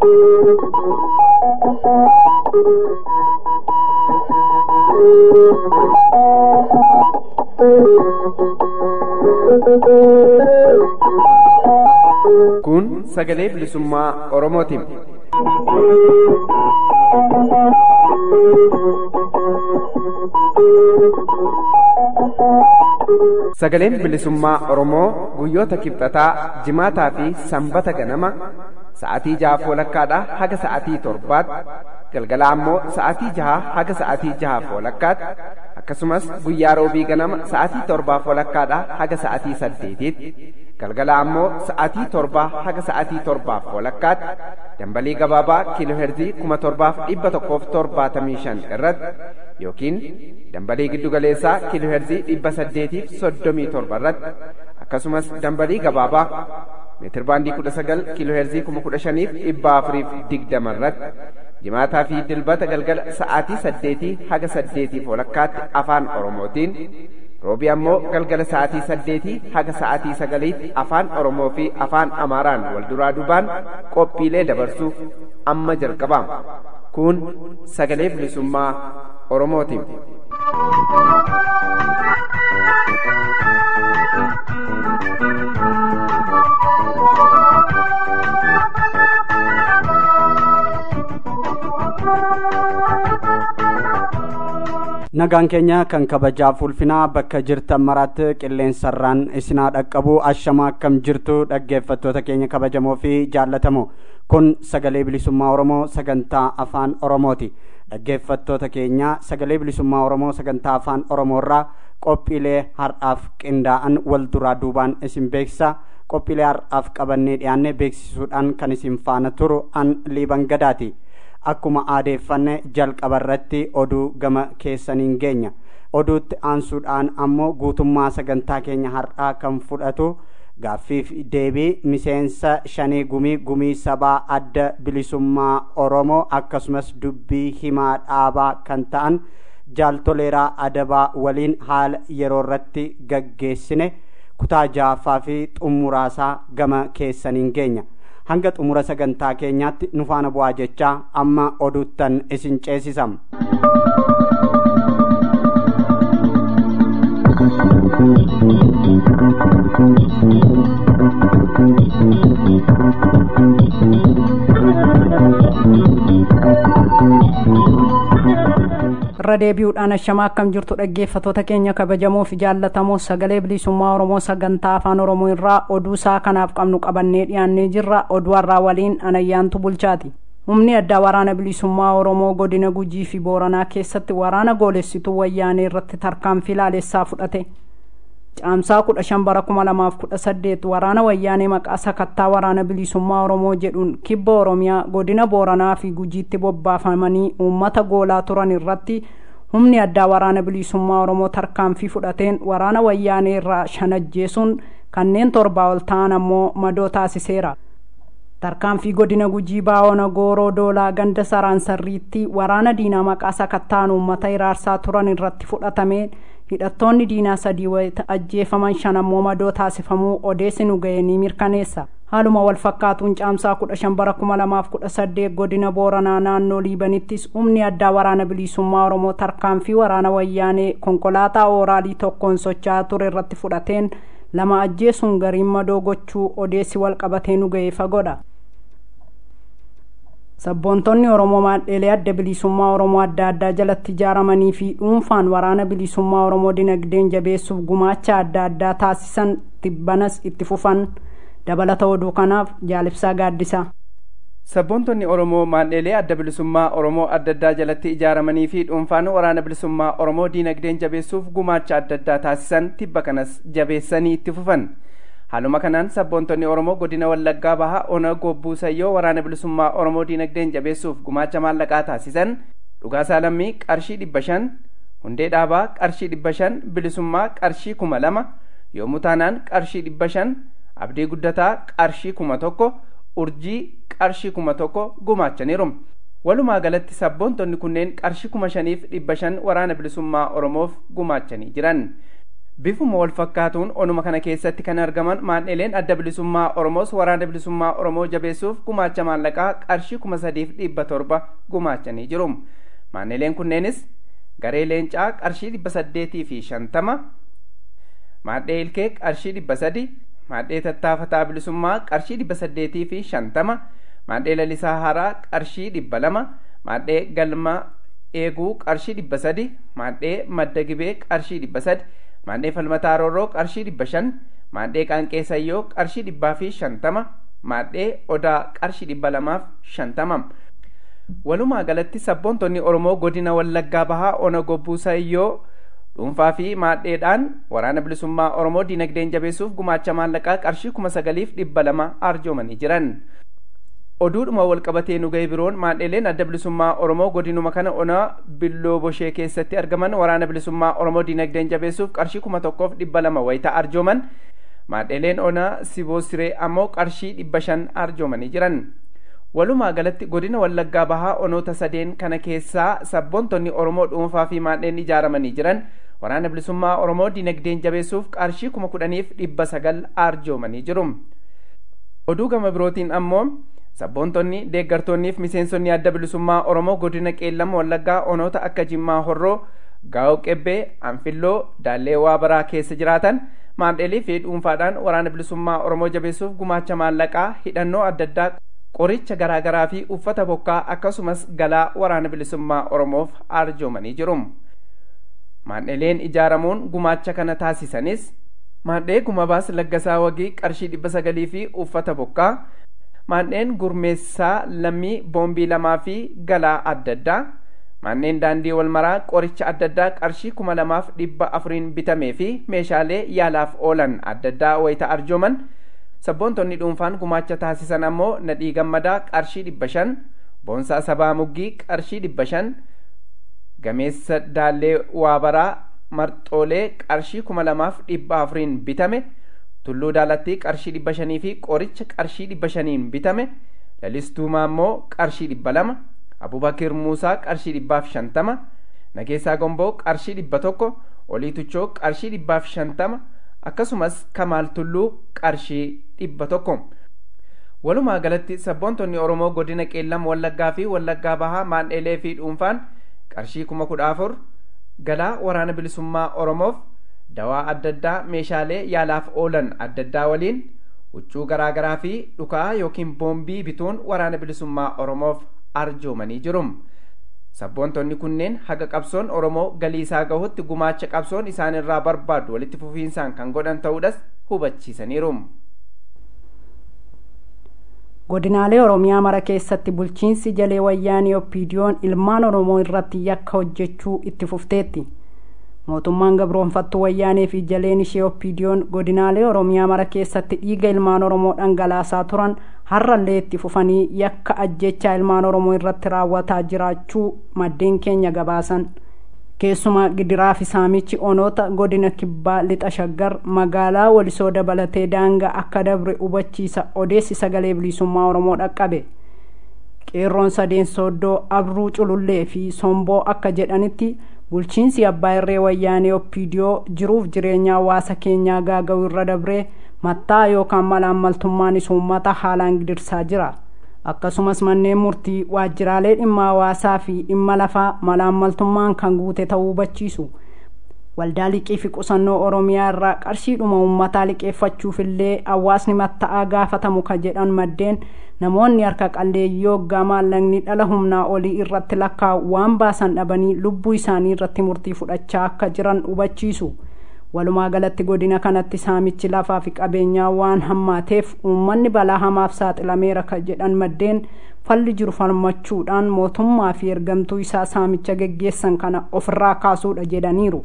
Kun sagalee bilisummaa Oromootiin. Sagaleen bilisummaa Oromoo guyyoota kibxataa, jimaataa fi sanbata ganama sa'aatii 6 walakkaadhaa haga sa'aatii 7, galgala ammoo sa'aatii 6 haga sa'aatii 6 walakkaatti, akkasumas guyyaa roobii ganama sa'aatii 7 walakkaadhaa haga sa'aatii 8tti, galgala ammoo sa'aatii 7 haga sa'aatii 7 walakkaatti dambalii gabaabaa kiilooherzii 7175 irratti yookiin dambalii giddugaleessaa kiilooherzii 837 irratti akkasumas dambalii gabaabaa meetir baandii 19 kiilooherzii 15420 irratti jimaataa fi dilbata galgala sa'aatii 8 haga 8 walakkaatti afaan Oromootiin, roobii ammoo galgala sa'aatii 8 haga sa'aatii 9tti afaan Oromoo fi afaan Amaaraan wal duraa duubaan qophiilee dabarsuuf amma jalqabama. Kun sagalee bilisummaa Oromootiin. Nagaan keenya kan kabajaaf ulfinaa bakka jirtan maraatti qilleensarraan isinaa dhaqqabu ashamaa akkam jirtu dhaggeeffattoota keenya kabajamoo fi jaallatamoo. Kun sagalee bilisummaa Oromoo sagantaa afaan Oromooti. Dhaggeeffattoota keenya sagalee bilisummaa Oromoo sagantaa afaan Oromoorraa qophiilee har'aaf qindaa'an wal duraa duubaan isin beeksisa. Qophiilee har'aaf qabannee dhiyaanne beeksisuudhaan kan isin faana turu an Liiban Gadaati. Akkuma aadeeffanne jalqaba irratti oduu gama keessaniin geenya. Oduutti aansuudhaan ammoo guutummaa sagantaa keenya har'aa kan fudhatu gaaffiif deebii miseensa shanii gumii sabaa adda bilisummaa Oromoo akkasumas dubbii himaa dhaabaa kan ta'an Jaal Toleeraa Adabaa waliin haala yeroo irratti gaggeessine kutaa 6ffaa fi xumuraasaa gama keessaniin geenya. Hanga xumura sagantaa keenyaatti nu faana bu'aa jechaa amma oduuttan isin ceesisam. Irra deebi'uudhaan ashamaa akkam jirtu dhaggeeffattoota keenya kabajamoo fi jaallatamoo sagalee bilisummaa Oromoo sagantaa afaan Oromoo irraa oduu isaa kanaaf qabnu qabannee dhiyaannee jirra. Oduu har'aa waliin Anayyaantu Bulchaati. Humni addaa waraana bilisummaa Oromoo godina Gujii fi Booranaa keessatti waraana goolessituu wayyaanee irratti tarkaanfii laalessaa fudhate. Caamsaa 15 bara 2018 waraana wayyaanee maqaa sakattaa waraana bilisummaa Oromoo jedhuun kibba Oromiyaa godina Booranaa fi Gujiitti bobbaafamanii uummata goolaa turan irratti humni addaa waraana bilisummaa Oromoo tarkaanfii fudhateen waraana wayyaanee irraa 5 ajjeesuun kanneen 7 ol ta'an ammoo madoo taasiseera. Tarkaanfii godina Gujii Baawona Gooroo Doolaa ganda Saraan Sarriitti waraana diinaa maqaa sakattaan uummata iraarsaa turan irratti fudhatameen hidhattoonni diinaa 3 wayita ajjeefaman 5 ammoo madoo taasifamuu odeessi nu ga'e ni mirkaneessa. Haaluma wal fakkaatuun caamsaa 15 bara 2018 godina Booranaa naannoo Liibanittis humni addaa waraana bilisummaa Oromoo tarkaanfii waraana wayyaanee konkolaataa ooraalii tokkoon socho'aa ture irratti fudhateen 2 ajjeesuun gariin madoo gochuu odeessi wal qabatee nu ga'e fagoodha. Sabboontonni Oromoo maadheelee adda bilisummaa Oromoo adda addaa jalatti ijaaramanii fi dhuunfaan waraana bilisummaa Oromoo dinagdeen jabeessuuf gumaacha adda addaa taasisan tibbanas itti fufan. Dabalata oduu kanaaf Jaalibsaa Gaaddisaa. Sabboontonni Oromoo maadheelee adda bilisummaa Oromoo adda addaa jalatti ijaaramanii fi dhuunfaan waraana bilisummaa Oromoo dinagdeen jabeessuuf gumaacha adda addaa taasisan tibba kanas jabeessanii itti fufan. Haaluma kanaan sabboontonni Oromoo godina Wallaggaa Bahaa Ona Gobbuu Sayyoo waraana bilisummaa Oromoo dinagdeen jabeessuuf gumaacha maallaqaa taasisan Dhugaasaa Lammii qarshii 500, Hundee Dhaabaa qarshii 500, Bilisummaa qarshii 2000, Yoomuu Taanaan qarshii 500, Abdii Guddataa qarshii 1000, Urjii qarshii 1000 gumaachaniiru. Walumaa galatti sabboontonni kunneen qarshii 5,500 waraana bilisummaa Oromoof gumaachanii jiran. bifuma wal fakkaatuun onuma kana keessatti kan argaman maandheleen adda bilisummaa Oromoos waraana bilisummaa Oromoo jabeessuuf gumaacha maallaqaa qarshii 3,700 gumaachanii jiru. Maandheleen kunneenis garee leencaa qarshii 850, maandhee ilkee qarshii 300, maandhee tattaafataa bilisummaa qarshii 850, maandhee lalisaa haaraa qarshii 200, maandhee galma eeguu qarshii 300, maandhee madda gibee qarshii 300, maandhee falmataa roorroo qarshii 500, maandhee qaanqee sayyoo qarshii 150, maandhee odaa qarshii 250. Walumaa galatti sabboontonni Oromoo godina Wallaggaa Bahaa ona gobbuu sayyoo dhuunfaa fi maadheedhaan waraana bilisummaa Oromoo dinagdeen jabeessuuf gumaacha maallaqaa qarshii 9,200 arjoomanii jiran. Oduudhuma walqabatee nu ga'e biroon maandheleen adda bilisummaa Oromoo godinuma kana ona billoo boshee keessatti argaman waraana bilisummaa Oromoo dinagdeen jabeessuuf qarshii 1,200 wayita arjooman, maandheleen ona siboo siree ammoo qarshii 500 arjoomanii jiran. Walumaa galatti godina Wallaggaa Bahaa onoota sadeen kana keessaa sabboontonni Oromoo dhuunfaa fi maandheen ijaaramanii jiran waraana bilisummaa Oromoo dinagdeen jabeessuuf qarshii 10,900 arjoomanii jiru. Oduu gama birootiin ammoo sabboontonni deeggartoonnii fi miseensonni adda bilisummaa Oromoo godina Qeellam Wallaggaa onoota akka Jimmaa Horroo, Gaa'oo Qebbee, Anfilloo, Daallee Waabaraa keessa jiraatan maandheelii fi dhuunfaadhaan waraana bilisummaa Oromoo jabeessuuf gumaacha maallaqaa, hidhannoo adda addaa, qoricha garaagaraa fi uffata bokkaa akkasumas galaa waraana bilisummaa Oromoof arjoomanii jiru. Maandheleen ijaaramuun gumaacha kana taasisanis maandhee Gumabaas Laggasaa Wagii qarshii 900 fi uffata bokkaa, maandheen Gurmeessaa Lammii boombii 2 fi galaa adda addaa, maandheen Daandii Walmaraa qoricha adda addaa qarshii 2,400 bitamee fi meeshaalee yaalaaf oolan adda addaa wayita arjooman. Sabboontonni dhuunfaan gumaacha taasisan ammoo Nadhii Gammadaa qarshii 500, Boonsaa Sabaa Muggii qarshii 500, Gameessa Daallee Waabaraa Marxoolee qarshii 2,400 bitame, Tulluu Daalattii qarshii 500 fi qoricha qarshii 500 bitame, Lalistuu Maammoo qarshii 200, Abubakir Muusaa qarshii 150, Nageessaa Gomboo qarshii 100, Olii Tuchoo qarshii 150, akkasumas Kamaal Tulluu qarshii 100. Walumaa galatti sabboontonni Oromoo godina Qeellam Wallaggaa fi Wallaggaa Bahaa maandheelee fi dhuunfaan qarshii 14,000 galaa waraana bilisummaa Oromoof, dawaa adda addaa, meeshaalee yaalaaf oolan adda addaa waliin huccuu garaagaraa fi dhukaa yookiin boombii bituun waraana bilisummaa Oromoof arjoomanii jiru. Sabboontonni kunneen haga qabsoon Oromoo galii isaa gahutti gumaacha qabsoon isaanirraa barbaadu walitti fufiinsaan kan godhan ta'uudhas hubachiisaniiru. Godinaalee Oromiyaa mara keessatti bulchiinsi jalee wayyaanii Oppiidiyoon ilmaan Oromoo irratti yakka hojjechuu itti fufteetti. Mootummaan gabroonfattuu wayyaanee fi jaleen ishee Oppiidiyoon godinaalee Oromiyaa mara keessatti dhiiga ilmaan Oromoo dhangalaasaa turan har'allee itti fufanii yakka ajjechaa ilmaan Oromoo irratti raawwataa jiraachuu maddeen keenya gabaasan. Keessumaa gidiraa fi saamichi onoota godina Kibbaa Lixa Shaggar magaalaa Walisoo dabalatee daangaa akka dabre hubachiisa odeessi sagalee bilisummaa Oromoo dhaqqabe. Qeerroon sadeen Sooddoo, Abruu Culullee fi Somboo akka jedhanitti bulchiinsi abbaa irree wayyaanee Oppiidiyoo jiruuf jireenya hawaasa keenyaa gaaga'u irra dabree mattaa yookaan malaammaltummaanis uummata haalaan gidirsaa jira. Akkasumas manneen murtii, waajjiraalee dhimma hawaasaa fi dhimma lafaa malaammaltummaan kan guute ta'uu hubachiisu. Waldaa liqii fi qusannoo Oromiyaa irraa qarshiidhuma uummataa liqeeffachuufillee hawaasni matta'aa gaafatamu ka jedhan maddeen namoonni harka qalleeyyii hoggaa maallaqni dhala humnaa olii irratti lakkaa'u waan baasan dhabanii lubbuu isaanii irratti murtii fudhachaa akka jiran hubachiisu. Walumaa galatti godina kanatti saamichi lafaa fi qabeenyaa waan hammaateef uummanni balaa hamaaf saaxilameera ka jedhan maddeen falli jiru falmachuudhaan mootummaa fi ergamtuu isaa saamicha geggeessan kana ofirraa kaasuudha jedhaniiru.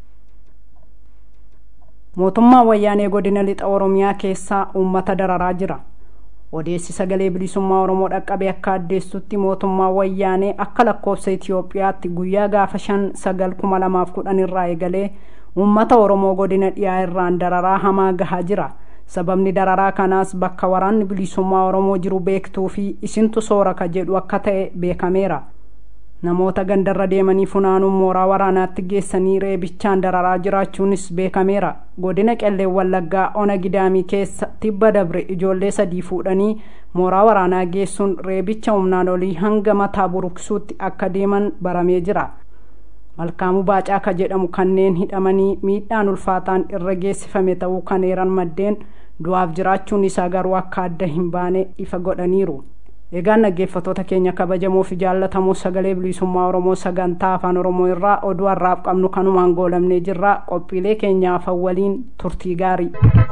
Mootummaan wayyaanee godina lixa Oromiyaa keessaa uummata dararaa jira. Odeessi sagalee bilisummaa Oromoo dhaqqabe akka addeessutti mootummaan wayyaanee akka lakkoofsa Itiyoophiyaatti guyyaa gaafa 5/9/2010 irraa eegalee uummata Oromoo godina dhiyaa irraan dararaa hamaa gahaa jira. Sababni dararaa kanaas bakka waraanni bilisummaa Oromoo jiru beektuu fi isintu soora ka jedhu akka ta'e beekameera. namoota gandarra deemanii funaanuun mooraa waraanaatti geessanii reebichaan dararaa jiraachuunis beekameera. Godina Qellee Wallaggaa Ona Gidaamii keessa tibba dabre ijoollee 3 fuudhanii mooraa waraanaa geessuun reebicha humnaan olii hanga mataa buruqsuutti akka deeman baramee jira. Malkaamuu Baacaa ka jedhamu kanneen hidhamanii miidhaan ulfaataan irra geessifame ta'uu kan eeran maddeen du'aaf jiraachuun isaa garuu akka adda hin baane ifa godhaniiru. Egaan dhaggeeffattoota keenya kabajamoo fi jaallatamoo sagalee bilisummaa Oromoo sagantaa afaan Oromoo irraa oduu har'aaf qabnu kanumaan goolabnee jirra. Qophiilee keenyaaf waliin turtii gaarii.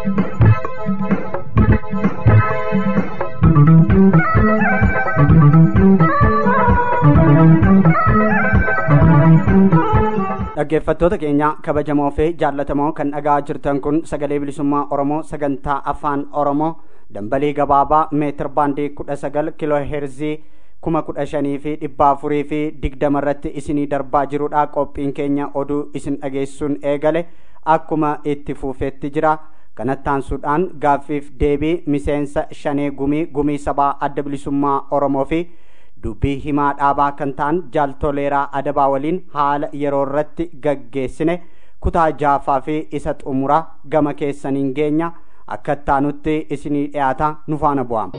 dhaggeeffattoota keenya kabajamoo fi jaallatamoo kan dhagaa jirtan kun sagalee bilisummaa Oromoo sagantaa afaan Oromoo dambalii gabaabaa meetir baandii 19 kiloo heerzii 15,420 fi 20 irratti isinii darbaa jirudha. Qophiin keenya oduu isin dhageessuun eegale akkuma itti fufeetti jira. Kanattaansuudhaan gaaffiif deebii miseensa shanee gumii sabaa adda bilisummaa Oromoo fi dubbii himaa dhaabaa kan ta'an Jaal Toleeraa Adabaa waliin haala yeroo irratti gaggeessine kutaa jaafaa fi isa xumura gama keessaniin geenya akka taanutti isinii dhiyaata nu faana bu'aa.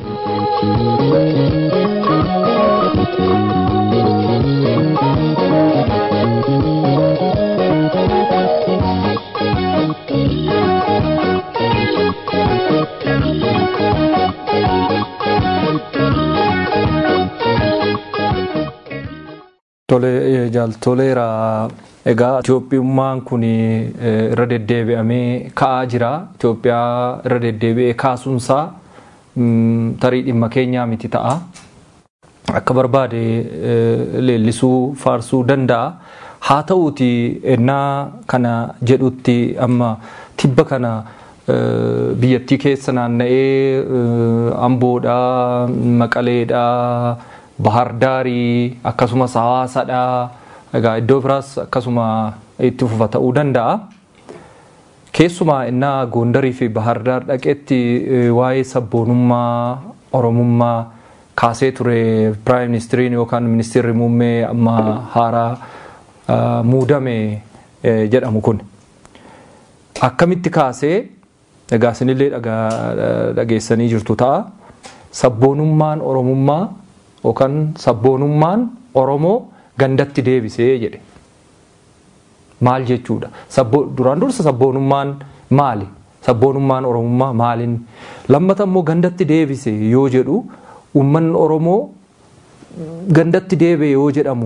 Jaal Toleeraa egaa Itoophiyummaan kun irra deddeebi'amee ka'aa jira. Itoophiyaa irra deddeebi'ee kaasuunsaa tarii dhimma keenyaa miti ta'a. Akka barbaade leellisuu faarsuu danda'a. Haa ta'uuti ennaa kana jedhutti amma tibba kana biyyattii keessa naanna'ee Amboodhaa, Maqaleedhaa, Bahar Daarii akkasumas Hawaasadhaa egaa iddoo biraas akkasuma itti fufa ta'uu danda'a. Keessumaa innaa Gondarii fi Bahar Daar dhaqetti waa'ee sabboonummaa Oromummaa kaasee ture Prime Ministeriin yookaan Ministeerri Muummee amma haaraa muudame jedhamu kun. Akkamitti kaasee egaa isinillee dhageessanii jirtu ta'a. Sabboonummaan Oromummaa yookaan sabboonummaan Oromoo gandatti deebisee jedhe. Maal jechuudha? Duraan dursa sabboonummaan maali? Sabboonummaan Oromummaa maaliin? Lammata immoo gandatti deebise yoo jedhu uummanni Oromoo gandatti deebi'e yoo jedhamu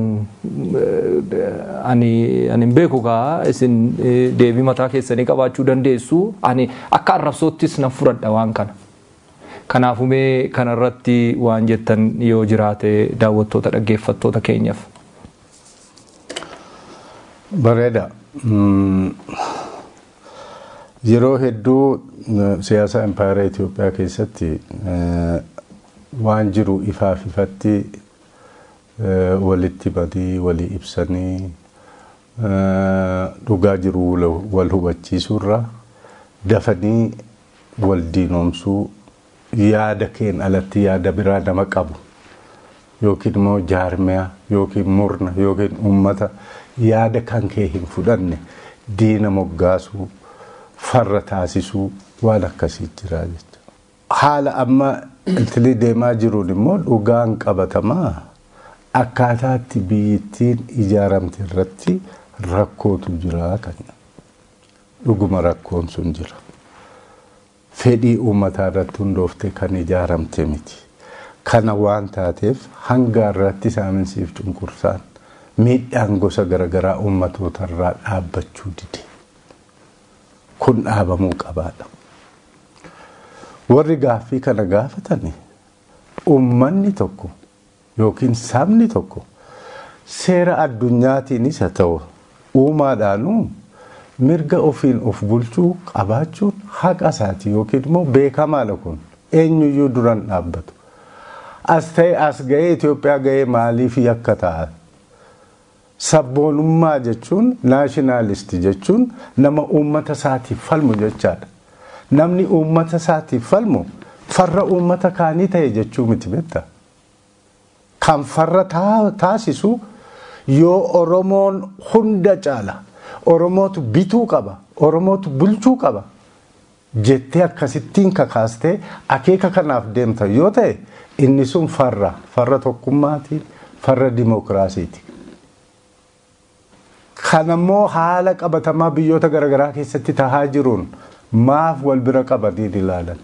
ani beeku gaa isin deebii mataa keessanii qabaachuu dandeessu. Ani akka arrabsoottis nan fudhadha waan kana. Kanaafumee kanarratti waan jettan yoo jiraate daawwattoota dhaggeeffattoota keenyaaf. Bareeda. Yeroo hedduu siyaasa empaayeraa Itoophiyaa keessatti waan jiru ifaaf ifatti walitti badii walii ibsanii dhugaa jiru wal hubachiisuurra dafanii wal diinoomsuu yaada keen alatti yaada biraa nama qabu yookiin immoo jaarmiyaa yookiin murna yookiin ummata yaada kan kee hin fudhanne diina moggaasuu farra taasisuu waan akkasii jira jechuudha. Haala amma iltilii deemaa jiruun immoo dhugaan qabatamaa akkaataatti biyyittiin ijaaramte irratti rakkootu jira kan dhuguma rakkoon sun jira. Fedhii uummataa irratti hundooftee kan ijaaramte miti. Kana waan taateef hanga irratti saaminsiif cunqursaan miidhaan gosa garaagaraa uummatoota irraa dhaabbachuu dide. Kun dhaabamuu qabaadha. Warri gaaffii kana gaafatani uummanni tokko yookiin sabni tokko seera addunyaatiinis haa ta'u uumaadhaanuu mirga ofiin of bulchuu qabaachuun haqa isaati yookiin immoo beekamaadha kun eenyuyyuu duran dhaabbatu. As ta'e as ga'ee Itoophiyaa ga'ee maaliif yakka ta'a? Sabboonummaa jechuun naashinaalisti jechuun nama uummata isaatiif falmu jechaadha. Namni uummata isaatiif falmu farra uummata kaanii ta'e jechuu miti beektaa? Kan farra taasisu yoo Oromoon hunda caala Oromootu bituu qaba Oromootu bulchuu qaba jettee akkasittiin kakaastee akeeka kanaaf deemta yoo ta'e inni sun farra tokkummaati farra dimookiraasiiti. Kanammoo haala qabatamaa biyyoota garaagaraa keessatti tahaa jiruun maaf wal bira qabanii ilaalan.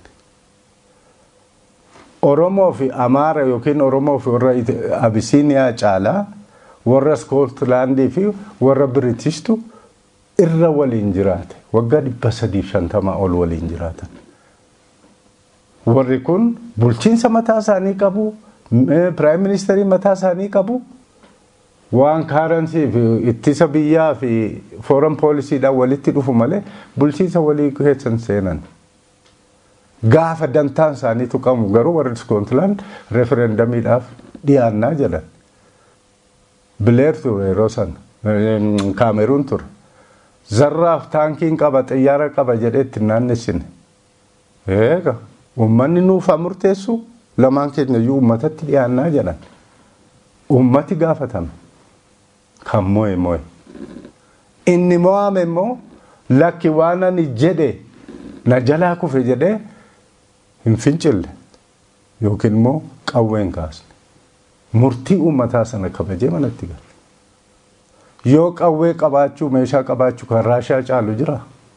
Oromoo fi Amaara yookiin Oromoo fi warra Abisiiniyaa caalaa warra Iskootlaandii fi warra Biritishtu irra waliin jiraate waggaa 350 ol waliin jiraatan. Warri kun bulchiinsa mataa isaanii qabu, Prime Ministerii mataa isaanii qabu, waan kaaransi fi ittisa biyyaa fi foreign policyidhaan walitti dhufu malee bulchiinsa walii keessan seenan. Gaafa dantaan isaanii tuqamu garuu warri Iskootlaand referendamiidhaaf dhiyaannaa jedhan. Bileer ture yeroo sana Kaameruun ture. Zarraaf taankiin qaba xiyyaara qaba jedheetti naannessine. Eega uummanni nuuf murteessu lamaan keenya iyyuu uummatatti dhiyaannaa jedhan. Uummati gaafatame. Kan mo'e. Inni mo'ame immoo lakki waan ani jedhe na jalaa kufe jedhee hin fincille yookiin immoo qawween kaasne. Murtii uummataa sana kabajee manatti gala. Yoo qawwee qabaachuu meeshaa qabaachuu kan Raashaa caalu jira.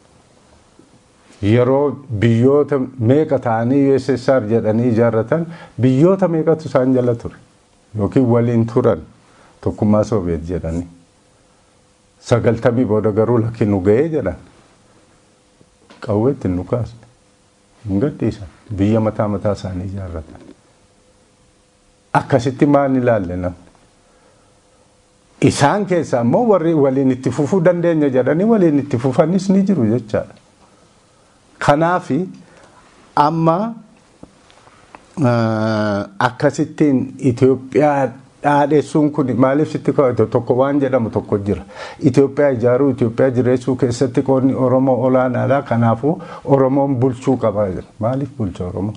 Yeroo biyyoota meeqa ta'anii USSR jedhanii ijaarratan biyyoota meeqatu isaan jala ture yookiin waliin turan tokkummaa Sooviyeet jedhanii. 90 booda garuu lakki nu ga'ee jedhan. Qawweetti nu kaasne. Hin gadhiisan biyya mataa isaanii ijaarratan. Akkasitti maan ilaalle namni. Isaan keessaa immoo warri waliin itti fufuu dandeenya jedhanii waliin itti fufanis ni jiru jechaadha. Kanaafi amma akkasittiin Itoophiyaa dhaadheessuun kun maaliif sitti kaa'ate tokko waan jedhamu tokko jira. Itoophiyaa ijaaruu Itoophiyaa jireessuu keessatti qoodni Oromoo olaanaadha. Kanaafuu Oromoon bulchuu qaba. Maaliif bulcha Oromoo?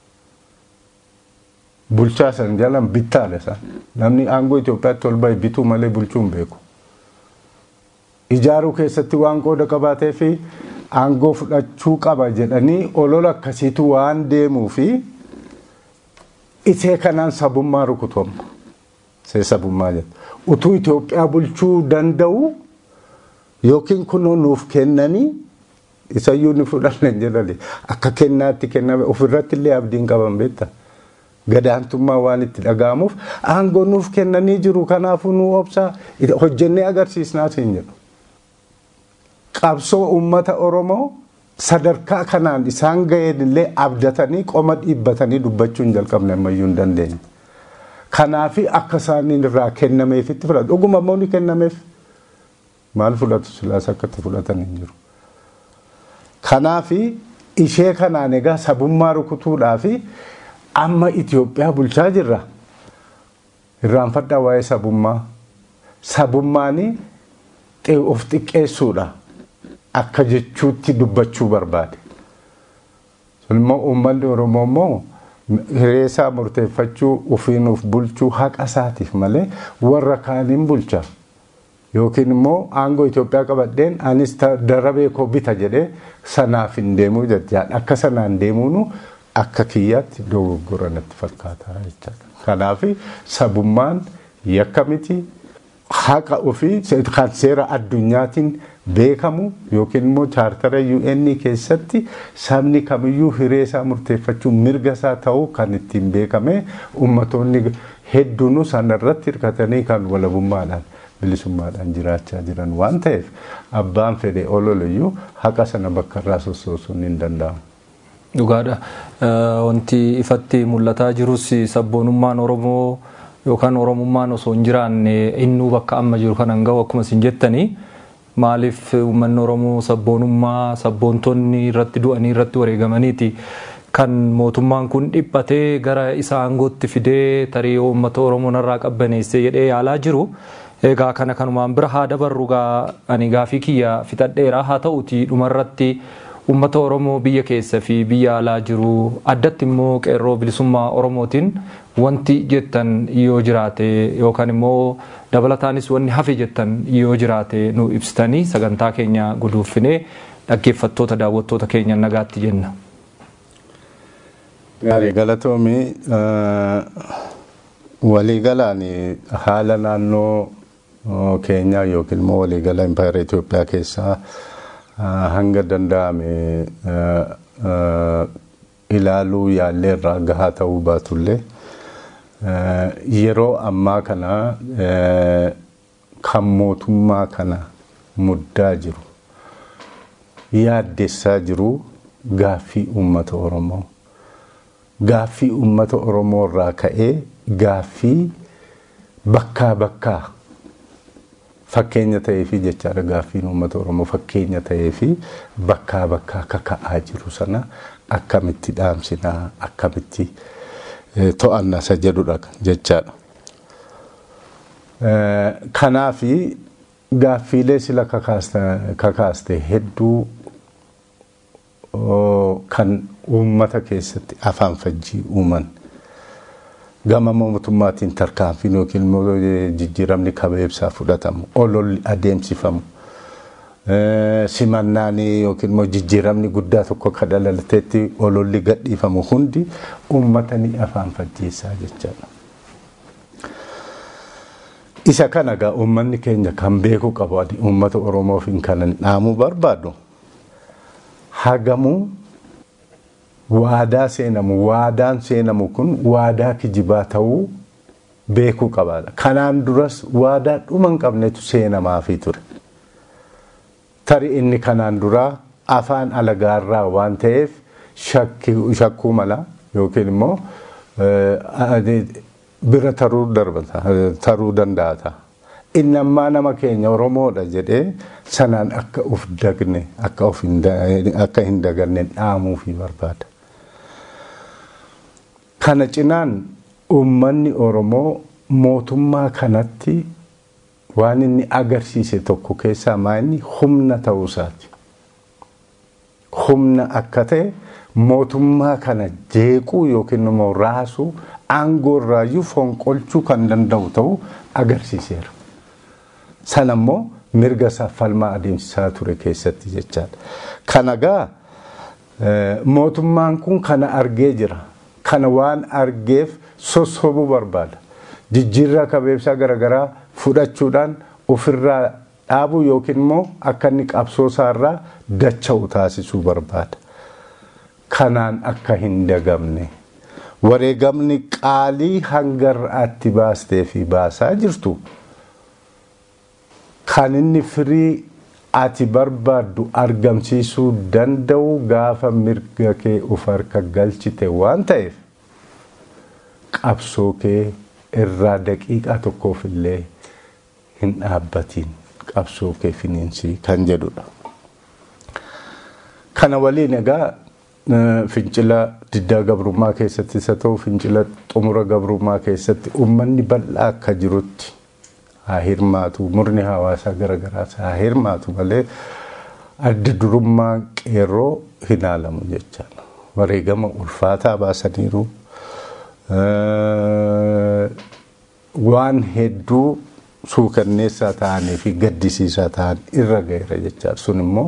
Bulchaa san jalan bittaadha san. Namni aangoo Itoophiyaatti ol bahe bituu malee bulchuu hin beeku. Ijaaruu keessatti waan qooda qabaatee fi aangoo fudhachuu qaba jedhanii olola akkasiitu waan deemuu fi isee kanaan sabummaa rukutama. See sabummaa jedhu. Utuu Itoophiyaa bulchuu danda'u yookiin kunoo nuuf kennanii isayyuu ni fudhanne jedhani akka kennaatti kenname ofirratti illee abdiin qaban beektaa. Gadaantummaa waan itti dhaga'amuuf aangoo nuuf kennanii jiru kanaafuu nu obsaa hojjennee agarsiisnaa siin jedhu. Qabsoo uummata Oromoo sadarkaa kanaan isaan ga'een illee abdatanii qoma dhiibbatanii dubbachuu hin jalqabne ammayyuu hin dandeenye. Kanaafi akka isaaniin irraa kennameefitti fudhatu. Dhuguma immoo ni kennameef maal fudhatu silaas akkatti fudhatan hin jiru. Kanaafi ishee kanaan egaa sabummaa rukutuudhaafi amma Itoophiyaa bulchaa jirra. Irraanfadhaa waa'ee sabummaa. Sabummaanii of xiqqeessuudha. Akka jechuutti dubbachuu barbaade. Sunimmoo uummanni Oromoo immoo hireesaa murteeffachuu ofiin of bulchuu haqa isaatiif malee warra kaaniin bulcha. Yookiin immoo aangoo Itoophiyaa qabadheen anis darabee koo bita jedhee sanaaf hin deemuu jechaadha. Akka sanaan deemuunu akka kiyyaatti dogoggora natti fakkaata jechaadha. Kanaaf sabummaan yakka miti haqa ofii kan seera addunyaatiin beekamu yookiin immoo chaartara UN keessatti sabni kamiyyuu hireesaa murteeffachuu mirga isaa ta'uu kan ittiin beekame ummatoonni hedduun sanarratti hirkatanii kan walabummaadhaan bilisummaadhaan jiraachaa jiran waan ta'eef abbaan fedhe ololayyuu haqa sana bakka irraa sossoosuun hin danda'amu. Dhugaadha. Wanti ifatti mul'ataa jirus sabboonummaan Oromoo yookaan Oromummaan osoo hin jiraanne innuu bakka amma jiru kanan gahu akkuma isin jettanii maaliif uummanni Oromoo sabboonummaa sabboontonni irratti du'anii irratti wareegamaniiti kan mootummaan kun dhiphatee gara isa aangootti fidee tarii uummata Oromoo narraa qabbaneessee jedhee yaalaa jiru. Egaa kana kanumaan bira haa dabarru ani gaafii kiyya fixadheera haa ta'uti dhumarratti uummata Oromoo biyya keessa fi biyya alaa jiru addatti immoo qeerroo bilisummaa Oromootiin wanti jettan yoo jiraate yookaan immoo dabalataanis wanni hafe jettan yoo jiraate nu ibsitanii sagantaa keenya guduunfinee dhaggeeffattoota daawwattoota keenya nagaatti jenna. Gaarii galatoomii waliigalaan haala naannoo keenyaa yookiin immoo waliigala impaayera Itoophiyaa keessaa hanga danda'ame ilaaluu yaalleerraa gahaa ta'uu baatullee yeroo ammaa kana kan mootummaa kana muddaa jiru yaaddessaa jiru gaaffii uummata Oromoo. Gaaffii uummata Oromoo irraa ka'ee gaaffii bakkaa bakkaa fakkeenya ta'ee fi jechaadha gaaffiin uummata Oromoo fakkeenya ta'ee fi bakkaa bakkaa kaka'aa jiru sana akkamitti dhaamsinaa akkamitti to'annaa isa jedhudha jechaadha. Kanaaf gaaffiilee sila kakaaste hedduu kan uummata keessatti afaan fajjii uuman gama mootummaatiin tarkaanfiin yookiin immoo jijjiiramni kabeebsaa fudhatamu ololli adeemsifamu simannaan yookiin immoo jijjiiramni guddaa tokko akka dhalalateetti ololli gadhiifamu hundi uummata ni afaan fajjiisaa jechaadha. Isa kana gaa uummanni keenya kan beeku qabu adi uummata Oromoof kan dhaamuu barbaadu hagamuu waadaa seenamu waadaan seenamu kun waadaa kijibaa ta'uu beekuu qabaadha. Kanaan duras waadaa dhuma hin qabnetu seenamaafii ture. Tari inni kanaan duraa afaan alagaarraa waan ta'eef shakkuu mala yookiin immoo bira taruu danda'a. Inni ammaa nama keenya Oromoodha jedhee sanaan akka uf dagne akka hin daganne dhaamuufii barbaada. Kana cinaan uummanni Oromoo mootummaa kanatti waan inni agarsiise tokko keessaa maa'inni humna ta'uusaati. Humna akka ta'e mootummaa kana jeequu yookiin immoo raasuu aangoo irraayyuu fonqolchuu kan danda'u ta'uu agarsiiseera. Sana immoo mirga saffalmaa adeemsisaa ture keessatti jechaadha. Kana gaa mootummaan kun kana argee jira. Kana waan argeef sossobuu barbaada. Jijjiirraa kabeebsaa garaagaraa fudhachuudhaan ofirraa dhaabuu yookiin immoo akka inni qabsoosaarraa dacha'u taasisuu barbaada. Kanaan akka hin dagamne wareegamni qaalii hangarraatti baastee fi baasaa jirtu kan inni firii ati barbaaddu argamsiisuu danda'u gaafa mirga kee of harka galchite waan ta'eef qabsoo kee irraa daqiiqaa tokkoof illee hin dhaabbatiin qabsoo kee finiinsii kan jedhudha. Kana waliin egaa fincila diddaa gabrummaa keessatti isa ta'u fincila xumura gabrummaa keessatti uummanni bal'aa akka jirutti haa hirmaatu murni hawaasaa garaagaraas haa hirmaatu malee adda durummaa qeerroo hin haalamu jechaadha. Wareegama ulfaataa baasaniiru waan hedduu suukanneessaa ta'anii fi gaddisiisaa ta'an irra ga'eera jechaadha. Sun immoo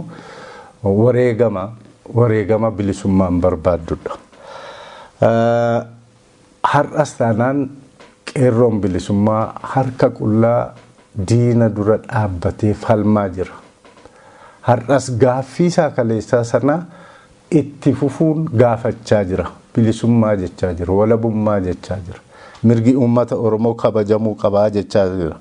wareegama bilisummaan barbaaddudha. Har'as taanaan qeerroon bilisummaa harka qullaa diina dura dhaabbatee falmaa jira. Har'as gaaffii isaa kaleessaa sana itti fufuun gaafachaa jira. Bilisummaa jechaa jira. Walabummaa jechaa jira. Mirgi uummata Oromoo kabajamuu qabaa jechaa jira.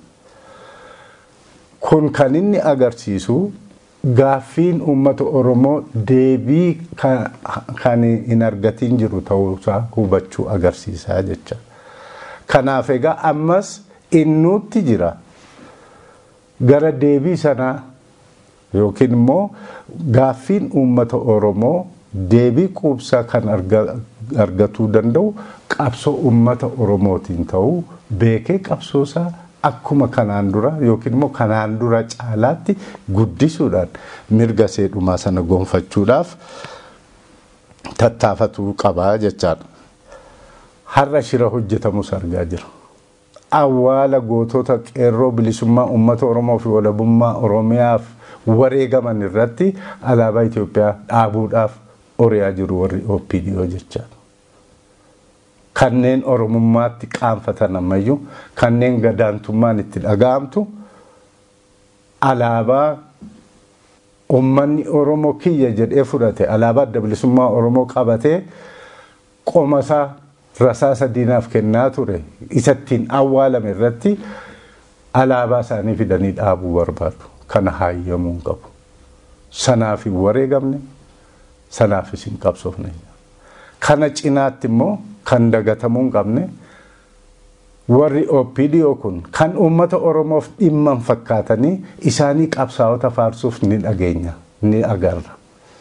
Kun kan inni agarsiisu gaaffiin uummata Oromoo deebii kan hin argatiin jiru ta'uusaa hubachuu agarsiisaa jecha. Kanaaf egaa ammas innuutti jira gara deebii sanaa yookiin immoo gaaffiin uummata Oromoo deebii quubsaa kan argatuu danda'u qabsoo uummata Oromootiin ta'uu beekee qabsoosaa akkuma kanaan dura yookiin immoo kanaan dura caalaatti guddisuudhaan mirga seedhumaa sana gonfachuudhaaf tattaafatuu qabaa jechaadha. har'a shira hojjetamus argaa jira. Awwaala gootota qeerroo bilisummaa uummata Oromoo fi walabummaa Oromiyaaf wareegaman irratti alaabaa Itoophiyaa dhaabuudhaaf oriyaa jiru warri OPDO jechaa. Kanneen Oromummaatti qaanfatan ammayyuu kanneen gadaantummaan itti dhaga'amtu alaabaa ummanni Oromoo kiyya jedhee fudhate alaabaa adda bilisummaa Oromoo qabatee qomasaa rasaasa diinaaf kennaa ture isattiin awwaalame irratti alaabaa isaanii fidanii dhaabuu barbaadu. Kana hayyamuu qabu. Sanaaf wareegamne sanaaf isin qabsoofne. Kana cinaatti immoo kan dagatamuu qabne warri OPDO kun kan uummata Oromoof dhimman fakkaatanii isaanii qabsaa'ota faarsuuf ni dhageenya ni agarra.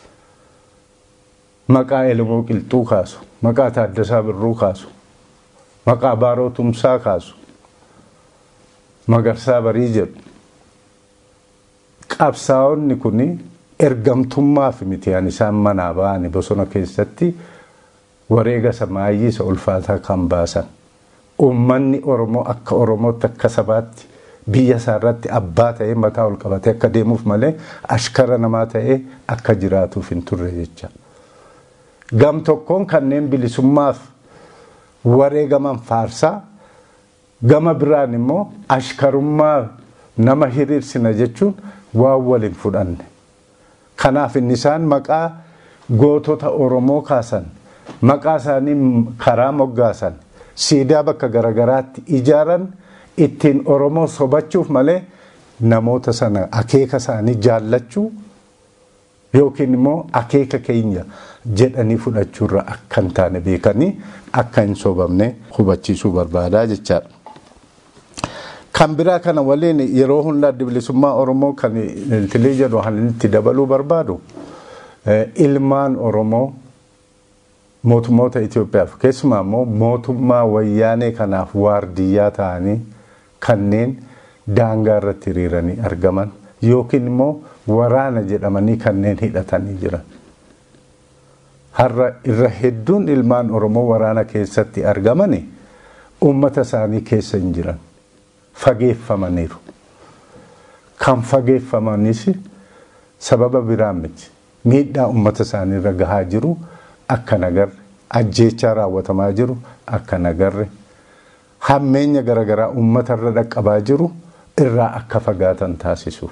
Maqaa Elmoo Qilxuu kaasu, maqaa Taaddasaa Birruu kaasu, maqaa Baaroo Tumsaa kaasu, Magarsaa Barii jedhu. Qabsaa'onni kuni ergamtummaaf miti isaan manaa ba'anii bosona keessatti wareega samaayyii isa ulfaataa kan baasan. Uummanni Oromoo akka Oromootti akka sabaatti biyya isaarratti abbaa ta'ee mataa ol qabatee akka deemuuf malee ashkara namaa ta'ee akka jiraatuuf hin turre jecha. Gam tokkoon kanneen bilisummaaf wareegaman faarsaa gama biraan immoo ashkarummaa nama hiriirsina jechuun waan waliin fudhanne. Kanaaf inni isaan maqaa gootota Oromoo kaasan maqaa isaanii karaa moggaasan siidaa bakka garagaraatti ijaaran ittiin Oromoo sobachuuf malee namoota sana akeeka isaanii jaallachuu yookiin immoo akeeka keenya jedhanii fudhachuurra akka hin taane beekanii akka hin sobamne hubachiisuu barbaadaa jechaadha. Kan biraa kana waliin yeroo hunda adda bilisummaa Oromoo kan iltilee jedhu halitti dabaluu barbaadu ilmaan Oromoo mootummoota Itoophiyaaf keessumaa immoo mootummaa wayyaanee kanaaf waardiyyaa ta'anii kanneen daangaa irratti hiriiranii argaman yookiin immoo waraana jedhamanii kanneen hidhatanii jiran. Har'a irra hedduun ilmaan Oromoo waraana keessatti argamani uummata isaanii keessa hin jiran. Fageeffamaniiru. Kan fageeffamanis sababa biraan miti. Miidhaa uummata isaanii irra gahaa jiru akka nagarre, ajjeechaa raawwatamaa jiru akka nagarre, hammeenya garagaraa uummata irra dhaqqabaa jiru irraa akka fagaatan taasisuuf.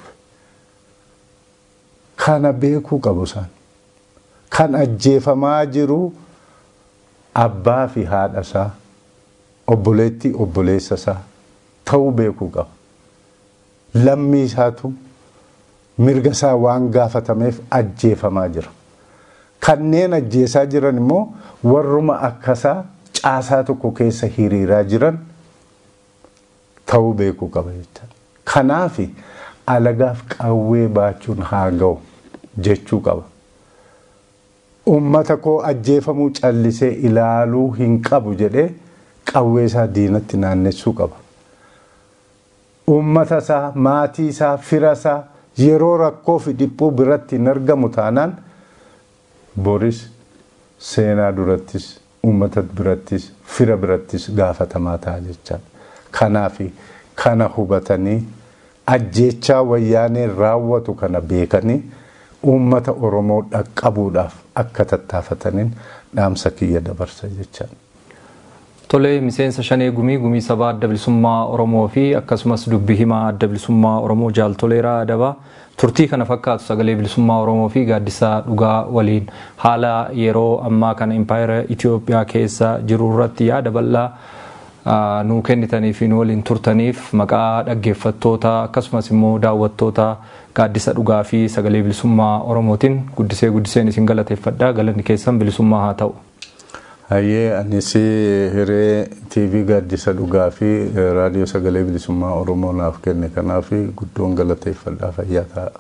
Kana beekuu qabu isaan. Kan ajjeefamaa jiru abbaa fi haadha isaa, obboleettii obboleessa isaa ta'uu beekuu qaba. Lammii isaatu mirga isaa waan gaafatameef ajjeefamaa jira. Kanneen ajjeesaa jiran immoo warruma akkasaa caasaa tokko keessa hiriiraa jiran ta'uu beekuu qaba jechuudha. Kanaaf alagaaf qawwee baachuun haa ga'u jechuu qaba. Uummata koo ajjeefamuu callisee ilaaluu hin qabu jedhee qawwee isaa diinatti naannessuu qaba. Uummata isaa, maatii isaa, fira isaa yeroo rakkoo fi dhiphuu biratti hin argamu taanaan boris seenaa durattis, uummata birattis, fira birattis gaafatamaa ta'a jechaadha. Kanaaf kana hubatanii ajjeechaa wayyaanee raawwatu kana beekanii uummata Oromoo dhaqqabuudhaaf akka tattaafataniin dhaamsa kiyya dabarsa jechaadha. Tole miseensa Shanee Gumii sabaa adda bilisummaa Oromoo fi akkasumas dubbii himaa adda bilisummaa Oromoo Jaal Toleeraa Adabaa turtii kana fakkaatu sagalee bilisummaa Oromoo fi gaaddisaa dhugaa waliin haala yeroo ammaa kana impaayera Itoophiyaa keessa jiru irratti yaada bal'aa nuu kennitanii fi nu waliin turtaniif maqaa dhaggeeffattoota akkasumas immoo daawwattoota gaaddisa dhugaa fi sagalee bilisummaa Oromootiin guddiseen isin galateeffadha. Galanni keessan bilisummaa haa ta'u. Hayyee anis hiree TV gaaddisa dhugaa fi raadiyoo sagalee bilisummaa Oromoo naaf kenne kanaaf guddoon galateeffadhaa fayyaa ta'a.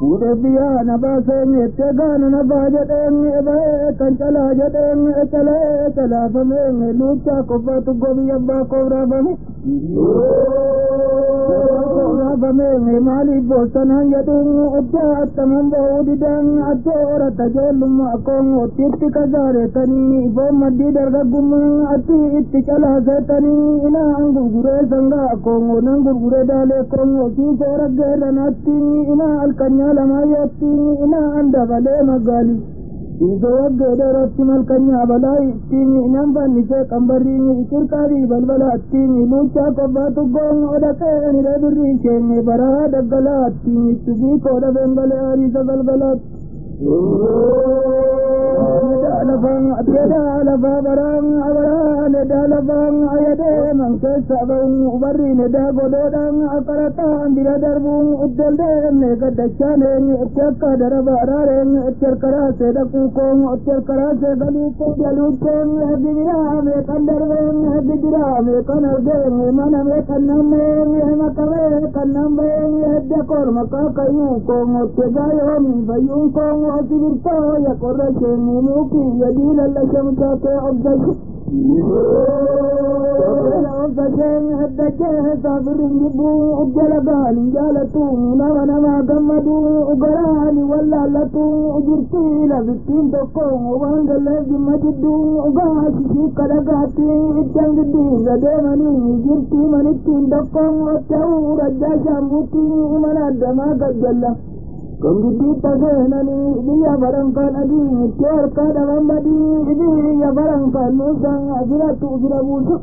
Udebiya nabasenge tegana nabajadenge ebe kanchala jadenge chala famenge lucha kofatu gobi abba kobra bame kobra bame mali bosana yadung udya tamambo udidang adora tajolum akong otitti kazare tani bo maddi darga gumang ati itti chala setani ina angurgure sanga akong nangurgure dale kong oti soragge lanati ina alkanya lamayati ina anda bale magali izo gederati malkanya balai tini namba nise kambari ikirkari balbala tini lucha kobatu gong odake ni rebri chene bara dagala tini tubi koda bengale ari balbala Dalabang abiyada lababarang awaran dalabang ayade mangke sabang ubari neda gododang akaratan diradarbung uddelde nega dachane tyakka darabararen tyarkara sedaku kong tyarkara sedalu ko dalukeng bidira me kandarwen bidira me kanargen mana me kaname makave kanambe dakor makakayu kong tyayon bayung kong asibirto ya korake muki yadil alla shamta ke abdash Ogajen haddaje safirin jibu ujjalagan jalatu nama gamadu ugarani wallalatu ujirti labitin dokong wangale jimajidu ugashi kadagati iddangidi zademani jirti manitin dokong otau raja shambuti manadama gajalla Kondisi tasenani dia barangkan adi tiar kada mambadi dia barangkan musang azratu zirabusuk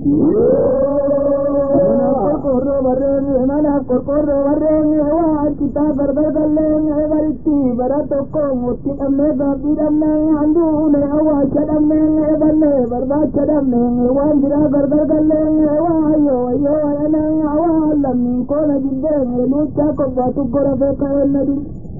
mana korro bareng wa kita berbergalen bariti baratoko muti amme gabidamne andune awa chadamne balle barba chadamne wa dira berbergalen wa yo anan awa lam ko na jidde lucha ko batu gorabe kayenadi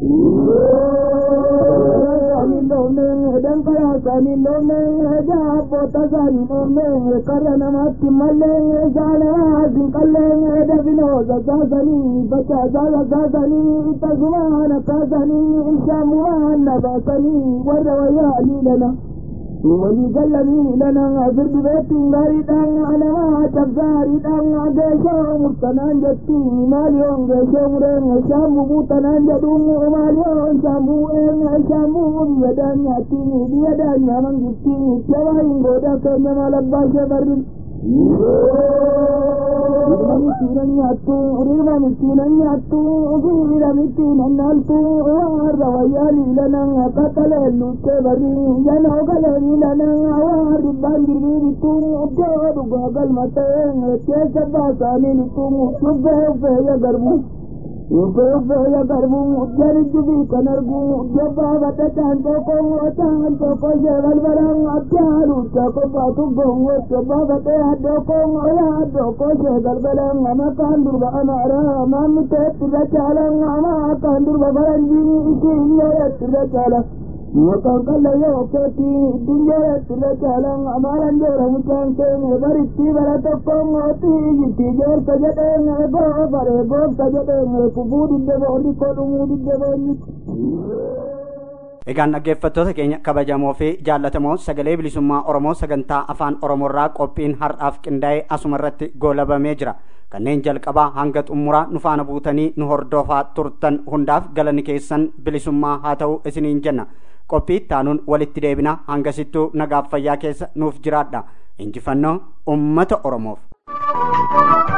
Sani lomeng dan kaya sani lomeng ja pota sani lomeng karena mati maleng jana singkaleng davino zasani baca zasani tazumana kazani shamuana basani warawaya lilana Wali galani lana azur dibeting dari dang ana tabzari dang agesho mutanan jati maliong gesho mureng shamu mutanan jadung maliong shamu shamu biadanya tini biadanya manggiti tiawa inggoda kenya malabasya barin Urima mitinanya tu Ugirira mitinanya tu Warrawayali lanang Katale luce bari Yana ogalani lanang Awari banjiri tu Jodu gagal mateng Tiesa basani tu Ube ya garbu Ube ya garbu Jari jubi kanargu Jaba bata chanto ko Jeval barang Abjalu Chako patu gongo Jaba bata adokong Adoko jegal barang Ama kandur ba amara Mami tepila chalang Ama kandur ba baranjini Ikinya tila chalang Mukaan kalayo keti Dinjaya tila chalang Amaran jora mucangkeng Bariti baratokong Oti giti jor sajateng Ego bare go sajateng Kubudi debo Odi kolumudi debo Egaan dhaggeeffattoota keenya kabajamoo fi jaallatamoo sagalee bilisummaa Oromoo sagantaa afaan Oromoorraa qophiin har'aaf qindaa'e asuma irratti goolabamee jira. Kanneen jalqabaa hanga xumuraa nu faana buutanii nu hordofaa turtan hundaaf galanni keessan bilisummaa haa ta'u isiniin jenna. Qophii taanuun walitti deebina hangasittuu nagaaf fayyaa keessa nuuf jiraadha. Injifannoo uummata Oromoof.